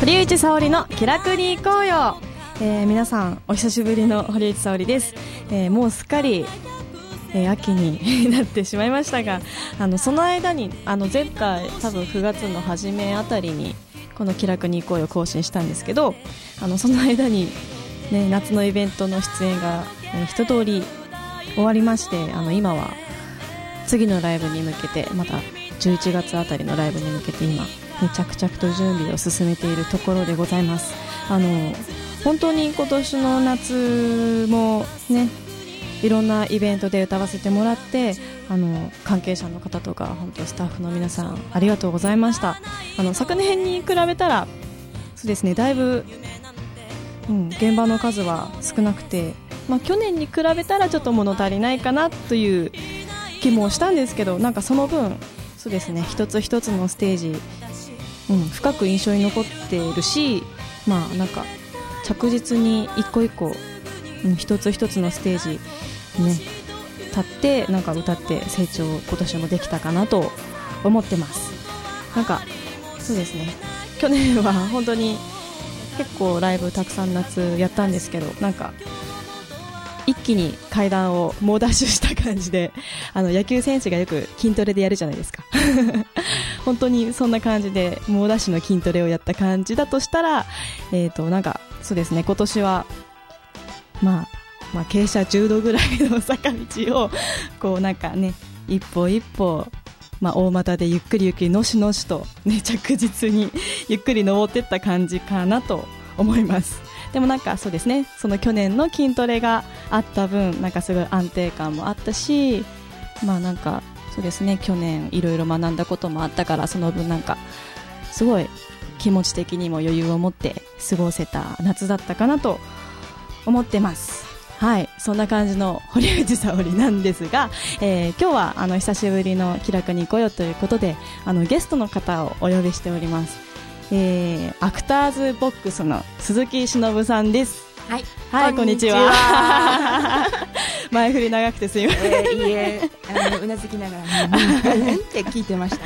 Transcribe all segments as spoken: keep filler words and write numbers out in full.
堀内沙織の気楽に行こうよ、えー、皆さんお久しぶりの堀内沙織です、えー、もうすっかり、えー、秋になってしまいましたが、あのその間にあの前回多分くがつの初めあたりにこの気楽に行こうよ更新したんですけど、あのその間に、ね、夏のイベントの出演が、えー、一通り終わりまして、あの今は次のライブに向けて、またじゅういちがつあたりのライブに向けて今着々と準備を進めているところでございます。あの本当に今年の夏もね、いろんなイベントで歌わせてもらって、あの関係者の方とか本当スタッフの皆さんありがとうございました。あの昨年に比べたらそうですね、だいぶ、うん、現場の数は少なくて、まあ、去年に比べたらちょっと物足りないかなという気もしたんですけど、なんかその分そうですね、一つ一つのステージ、うん、深く印象に残っているし、まあなんか着実に一個一個、うん、一つ一つのステージね立ってなんか歌って成長今年もできたかなと思ってます。なんかそうですね、去年は本当に結構ライブたくさん夏やったんですけど、なんか一気に階段を猛ダッシュした感じで、あの野球選手がよく筋トレでやるじゃないですか本当にそんな感じで猛ダッシュの筋トレをやった感じだとしたら、えーとなんかそうですね、今年は、まあ、まあ傾斜じゅうどぐらいの坂道をこうなんかね一歩一歩、まあ、大股でゆっくりゆっくりのしのしと、ね、着実にゆっくり登っていった感じかなと思います。でもなんかそうですね、その去年の筋トレがあった分なんかすごい安定感もあったし、まあなんかそうですね、去年いろいろ学んだこともあったから、その分なんかすごい気持ち的にも余裕を持って過ごせた夏だったかなと思ってます。はい、そんな感じの堀内沙織なんですが、えー、今日はあの久しぶりの気楽に行こうよということで、あのゲストの方をお呼びしております。えー、アクターズボックスの鈴木忍さんです。 はい、 はい、こんにちは。前振り長くてすいません。 えー、いいえ、あのうなずきながらうんって聞いてました。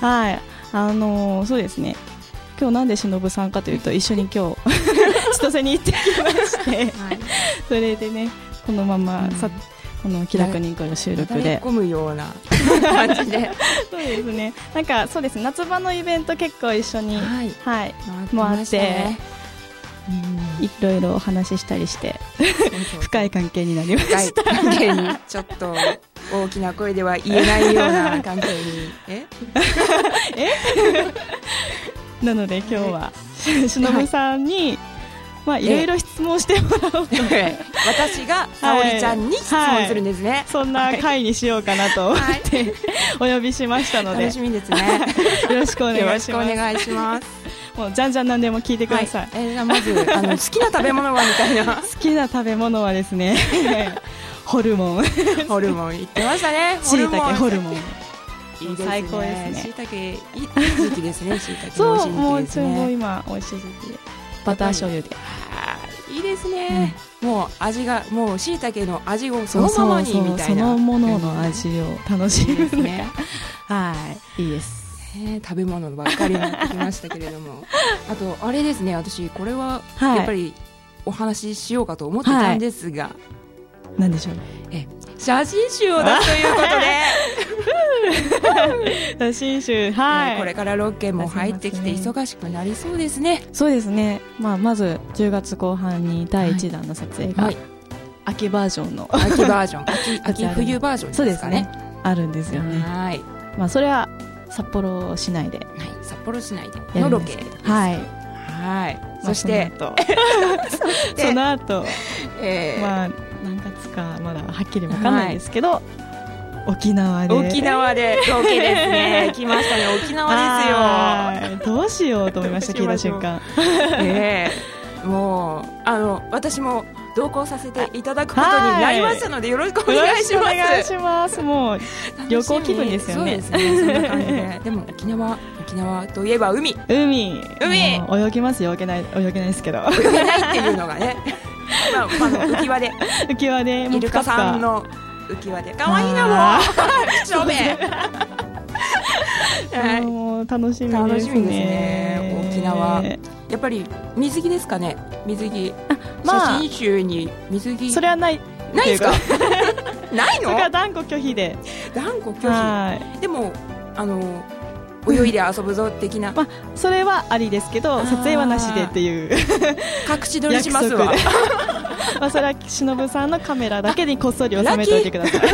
はい、あのー、そうですね、今日なんで忍さんかというと、一緒に今日千歳に行ってきまして、はい、それでねこのままさ、うん、この気楽に行こうよ収録で込むような感じでそうですね、なんかそうですね、夏場のイベント結構一緒に、はいはい、もあって、うん、いろいろお話ししたりしてそうそうそう深い関係になりました。深い関係にちょっと大きな声では言えないような関係にええなので今日は忍さんに、まあ、いろいろ質問してもらおうと、 私が沙織ちゃんに質問するんですね、はいはい、 そんな回にしようかなと思って、はい、お呼びしましたので楽しみですねよろしくお願いします。 よろしくお願いしますもうじゃんじゃん何でも聞いてください、はい、 えー、まずあの好きな食べ物はみたいな好きな食べ物はですねホルモンホルモン言ってましたね。 しいたけホルモンいいですね、 最高ですね。 しいたけいい時期ですね。しいたけそう、 美味しい時期ですね。 もうちょうど今美味しい時期、バター醤油で、 いいですね、うん、もう味がもうしいたけの味をそのままにみたいな、 そのものの味を楽しむのが、ね、はいいいです、 えー、食べ物ばっかりになってきましたけれどもあとあれですね、私これはやっぱりお話ししようかと思ってたんですが、はい、 何でしょう、 え写真集を出すということで写真集、はい、 えー、これからロケも入ってきて忙しくなりそうですね。 そうですね、まあ、まずじゅうがつこう半にだいいちだんの撮影が、はい、秋バージョンの秋バージョン秋, 秋冬バージョンですかね。 そうですね、あるんですよね。 はい、 まあ、それは札幌市内で、はい、 札幌市内でのロケです。 はいはい、そしてその後、えー、まあ何月かまだはっきり分かんないですけど、はい、沖縄で沖縄でロケですね来ましたね、沖縄ですよ。どうしようと思いました聞いた瞬間、 えー、もうあの私も同行させていただくことになりましたので、よろしくお願いします。 お願いします。もう旅行気分ですよね。 そうですね、そんな感じででも沖縄沖縄といえば海海海泳ぎますよ。泳げない泳げないですけど泳げないっていうのがねまあ、まあ、浮き輪で浮き輪でイルカさんの浮き輪でかわいいな、もう正面もう楽しみですね。 楽しみですね。沖縄やっぱり水着ですかね。水着、 まあ、 写真集に水着それはないないですかないの？ それは断固拒否で。 断固拒否。でもあの泳いで遊ぶぞ的な、 まあ、それはありですけど撮影はなしでっていう隠し撮りしますわまあそれは忍さんのカメラだけにこっそり収めておいてください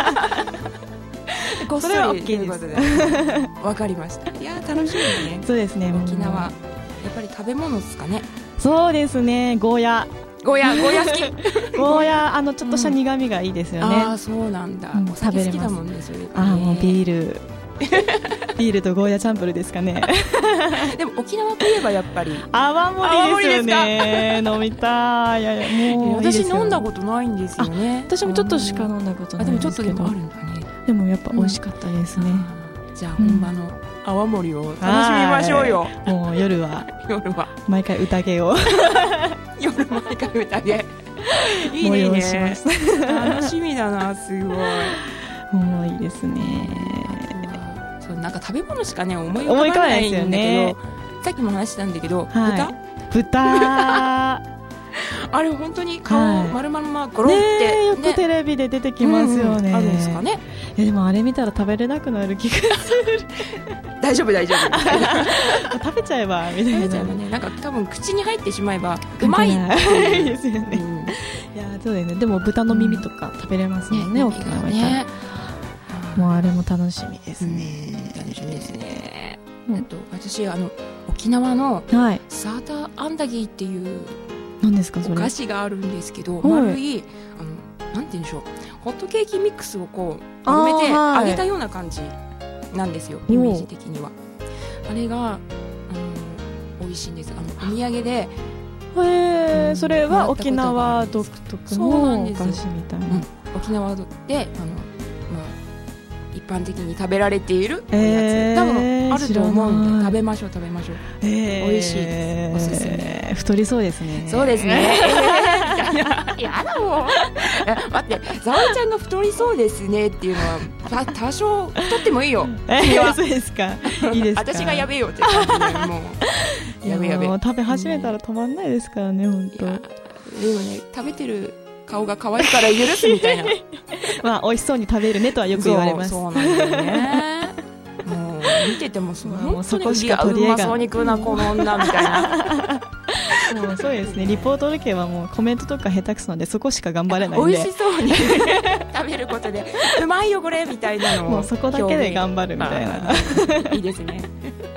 こっそりそれは OK ですわかりました。いや楽しみね。 そうですね。 沖縄やっぱり食べ物ですかね。 そうですね。ゴーヤゴーヤゴーヤ好きゴーヤあのちょっとした苦味がいいですよね、うん、 ああそうなんだ、うん、お酒好きだもんね。それね。 ああもうビールビールとゴーヤチャンプルですかねでも沖縄といえばやっぱり泡盛ですよね。飲みたい。いやいやもういいですよ。 私飲んだことないんですよね。 私もちょっとしか飲んだことないんですけど。 でもちょっとでもあるんだね。 でもやっぱ美味しかったですね、うん、 じゃあ本場の泡盛を楽しみましょうよ、 うん、もう夜は夜は毎回宴を夜毎回宴いいねいいね楽しみだな。すごいもういいですね。 そうなんか食べ物しかね思い浮かばないんだけど、ね、さっきも話したんだけど、 はい、豚豚あれ本当に顔丸々まゴロンって、 ね、よくテレビで出てきますよね、 うんうん、あるんですかね。 えでもあれ見たら食べれなくなる気がする大丈夫大丈夫食べちゃえばみたいな。 食べちゃえばね。なんか多分口に入ってしまえばうまいですよね、うん、いやそうだよね。でも豚の耳とか食べれますもんね、 うん、 沖縄にいたら、ね、もうあれも楽しみですね、 うん、楽しみですね、うん、あと私あの沖縄のサーターアンダギーっていう何ですかそれ。 お菓子があるんですけど、丸いあのなんて言うんでしょう、ホットケーキミックスをこう丸めて揚げたような感じなんですよ、イメージ的には。あれがあの美味しいんです。あのお土産で。 へえ、それは沖縄独特のお菓子みたいな、うん、 沖縄であの、まあ、一般的に食べられているおやつ、 えー、 多分あると思うんで食べましょう食べましょう、えー、美味しいです。おすすめ。 太りそうですね。 そうですねやだもん待ってザオちゃんが太りそうですねっていうのは多少太ってもいいよえー、そうですか。いいですか。 私がやべえよって感じでもうやべやべ。 食べ始めたら止まんないですからね、本当。でもね食べてる顔が可愛いから許すみたいなまあ美味しそうに食べるねとはよく言われます。 そう、そうなんだよねもう見ててもそもうそこしか取り柄がうまそうに食うなこの女みたいなもうそうですね。リポートロケはもうコメントとか下手くそなんでそこしか頑張れないんで、 美味しそうに食べることでうまいよこれみたいなのをもうそこだけで頑張るみたいな。 いいですねはい。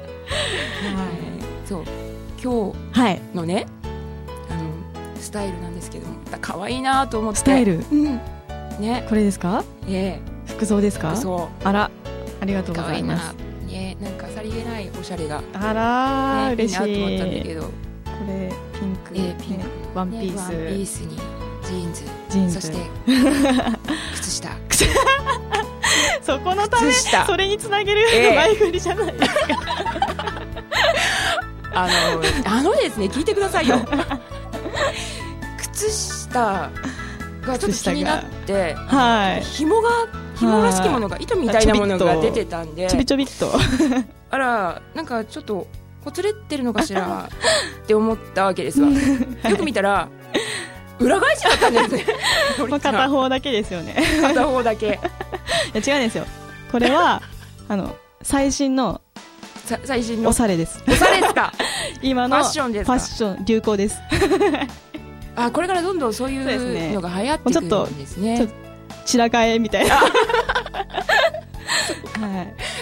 そう今日のね、はい、あのスタイルなんですけども可愛いなと思って。 スタイル、 うんね、 これですか。 ええ、服装ですか。 服装。 あらありがとうございます。 いいな、ね、なんかさりげないおしゃれがあら、ね、嬉しい。 いいなと思ったんだけど、これピンク、 えー、ピンク、ね、 ワンピース、 ね、ワンピースにジーンズ、 ジーンズそして靴下そこのためそれにつなげる前振りじゃないですか、えー、あのあのですね聞いてくださいよ靴下がちょっと気になって、 はい、 紐が紐らしきものが糸みたいなものが出てたんでちょびちょびっとあらなんかちょっとほつれってるのかしらって思ったわけですわよく見たら裏返しだったんですねまあ片方だけですよね片方だけいや違うんですよ。これはあの最新の最新のおしゃれです。 おしゃれですか今のファッションですか。 ファッション流行ですあこれからどんどんそういうのが流行ってくるんですね。 ちょっと散らかえみたいなはい、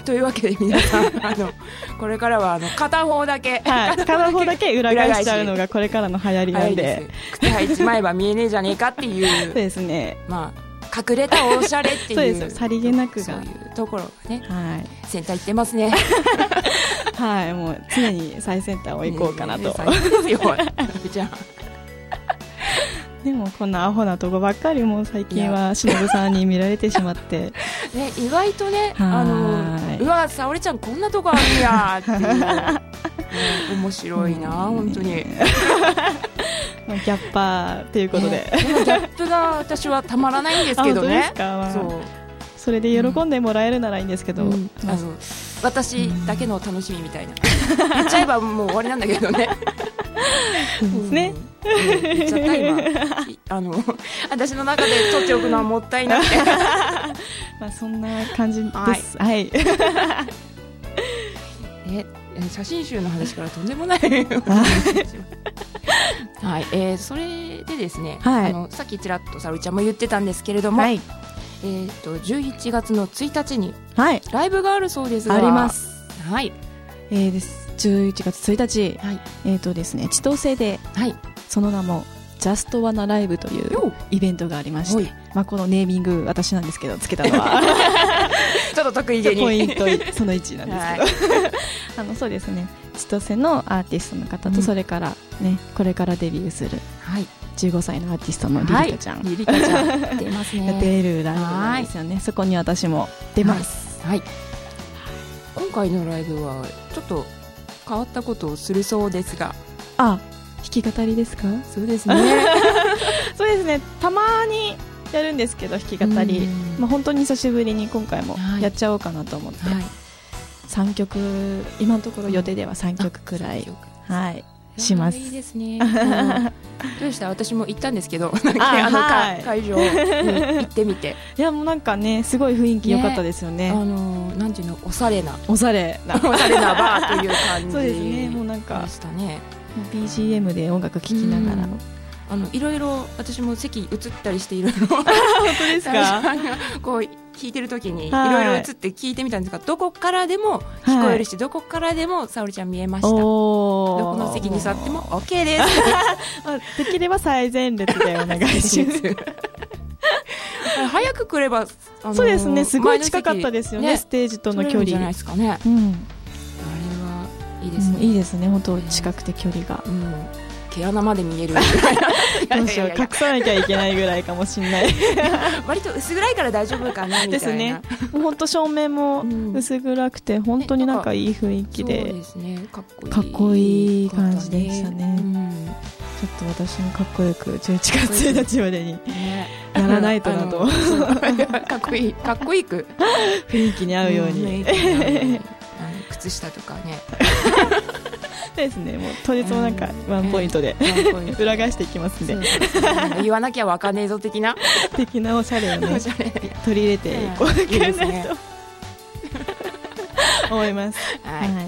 というわけで皆さんあのこれからはあの片方だけ、 はい、片方だけ裏返しちゃうのがこれからの流行りなんで、 靴履いちまえば見えねえじゃねえかっていうそうですね、 まあ、隠れたおしゃれっていうそうですさりげなくがそういうところがね、 はい、 先端行ってますねはいもう常に最先端を行こうかなと、ね、 最高ですよじゃあでもこんなアホなとこばっかりもう最近はしのぶさんに見られてしまってね、意外とねあのうわ沙織ちゃんこんなとこあるんやっていう、ね、面白いな、うん、本当にギャッパーということで、 ね、このギャップが私はたまらないんですけどねそうそれで喜んでもらえるならいいんですけど、 うん、あの私だけの楽しみみたいな、うん、言っちゃえばもう終わりなんだけどねそうですね、 うん、言っちゃった今あの私の中で取っておくのはもったいなくてまあそんな感じですはい、はい、 え写真集の話からとんでもないはい、えー、それでですね、はい、あのさっきちらっと沙織ちゃんも言ってたんですけれども、はい、えー、とじゅういちがつのついたちにライブがあるそうですが、 あります、 はい、 えー、ですじゅういちがつついたち、はい、えーとですね、千歳で、はい、その名もジャストワナライブというイベントがありまして、まあ、このネーミング私なんですけどつけたのはちょっと得意げにポイントそのいちなんですけど、はい、あのそうですね、千歳のアーティストの方と、うん、それから、ね、これからデビューする、はい、じゅうごさいのアーティストのリリカちゃん、 はい、リリカちゃん出ますね出るライブなんですよね。そこに私も出ます、 はいはい、今回のライブはちょっと変わったことをするそうですが、 あ、弾き語りですか？ そうですねそうですね、たまにやるんですけど弾き語り、まあ、本当に久しぶりに今回もやっちゃおうかなと思って、はい、さんきょく今のところ予定ではさんきょくくらい、はい、します。 いいですねどうした？私も行ったんですけどなんか、ね、あの、はい、会場に行ってみていやもうなんかねすごい雰囲気良かったですよね。 あのなんていうの、おしゃれなおしゃれなおしゃれなバーという感じそうですね、もうなんかでしたね。 ビージーエム で音楽聴きながら、 あのいろいろ私も席移ったりしていろいろ本当ですかこう弾いてる時にいろいろ移って聞いてみたんですが、どこからでも聞こえるし、はい、どこからでも沙織ちゃん見えました。どこの席に座っても OK ですできれば最前列でお願いします早く来ればあのそうですね、すごい近かったですよ ね, ねステージとの距離じゃないですかね、うん、あれはいいですね、 うん、いいですね、本当近くて距離が、うん、 毛穴まで見えるどうしよう、隠さなきゃいけないぐらいかもしれない割と薄暗いから大丈夫かなみたいなですね。本当照明も薄暗くて、うん、本当になんかいい雰囲気で、 そうですね、かっこいいかっこいい感じでしたね、うん、ちょっと私もかっこよくじゅういちがつついたちまでにならないとなとかっこいいかっこいいく雰囲気に合うように、うん、 靴下とかねですね、もう当日もなんかワンポイントで、うん、裏返していきますんで、 言わなきゃわかんねえぞ的な的なおしゃれをね取り入れていこうかなと思います。はい、はい、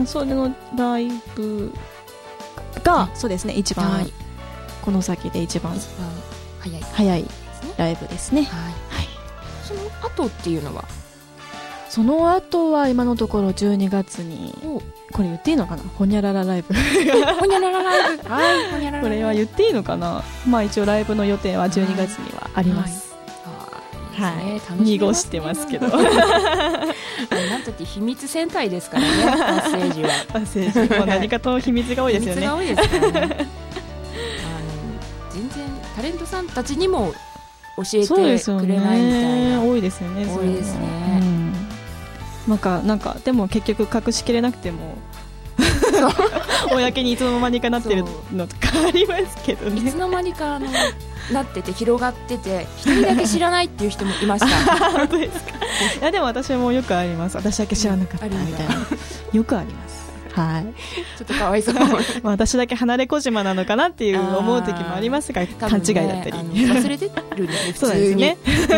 それのライブがそうですね、一番、はい、この先で一番早い早いライブですね。はいはい、 その後っていうのはその後は今のところじゅうにがつに、これ言っていいのかな、ほにゃららライブほにゃららライブ、はい、ほにゃららこれは言っていいのかな、まあ一応ライブの予定はじゅうにがつにはあります。はい、はいはい、濁してますけどなんとって秘密戦隊ですからね、パッセージはパッセージもう何かと秘密が多いですよね。 秘密が多いですからねあの全然タレントさんたちにも教えてくれないみたいな、 ね、多いですよね。 多いですね、うん、 なんか、なんかでも結局隠しきれなくても公にいつの間にかなってるのとかありますけどね。 いつの間にかあのなってて広がってて一人だけ知らないっていう人もいました本当ですか。いやでも私もよくあります。私だけ知らなかったみたいな、よくあります。はい、 ちょっとかわいそう私だけ離れ小島なのかなっていう思う時もありますが、勘違いだったり、 ね、忘れてるんですね普通に。 そうですね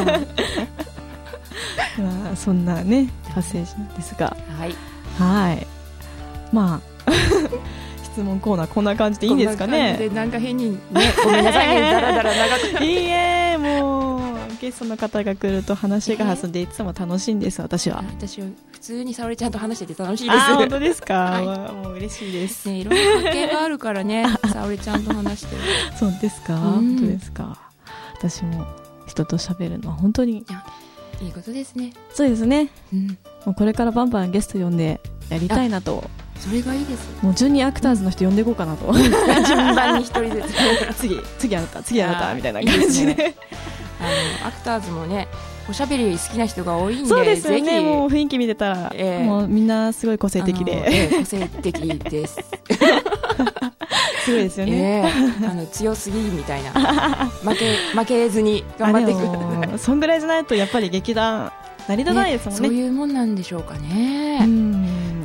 まあそんなね発生なんですが、はい、はい、まあ質問コーナーこんな感じでいいんですかね。 こんな感じでなんか変にね、ごめんなさいね、だらだら長くいいえ、もうゲストの方が来ると話が弾んでいつも楽しいんです。私は私は普通に沙織ちゃんと話してて楽しいです。 あ、本当ですか、はい、もう嬉しいです、 ね、いろんな関係があるからね沙織ちゃんと話してるそうですか、うん、本当ですか。私も人と喋るのは本当にいいことですね。 そうですね、うん、もうこれからバンバンゲスト呼んでやりたいなと。 それがいいです。 もう順にアクターズの人呼んでいこうかなと、 順番に一人ずつ次次あなた次あなたみたいな感じで、いいですね、 あのアクターズもねおしゃべり好きな人が多いんで、 そうですよね、もう雰囲気見てたら、えー、もうみんなすごい個性的で、 えー、個性的ですすごいですよね、 えー、あの強すぎみたいな負け負けずに頑張っていく。 そんぐらいじゃないとやっぱり劇団成り立たないですもんね。 そういうもんなんでしょうかね。 うん、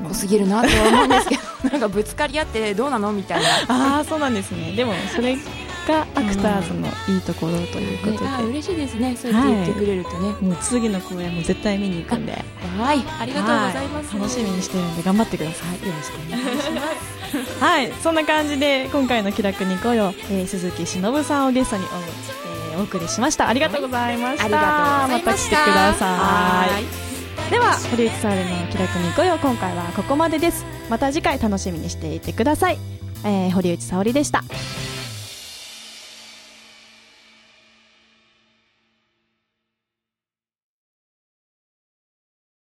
濃すぎるなとは思うんですけどなんかぶつかり合ってどうなのみたいな。 ああそうなんですね。でもそれがアクターズのいいところということで、 ね、あ嬉しいですね、そうやって言ってくれるとね、はい、 もう次の公演も絶対見に行くんで、 はい、ありがとうございます。 楽しみにしてるんで頑張ってください。 よろしくお願いしますはい、そんな感じで今回の気楽に来よう、えー、鈴木しのぶさんをゲストにお,、えー、お送りしました。ありがとうございました、 はい、ありがとうございました。 また来てください。では堀内沙織の気楽に来よう、今回はここまでです。また次回楽しみにしていてください。えー、堀内沙織でした。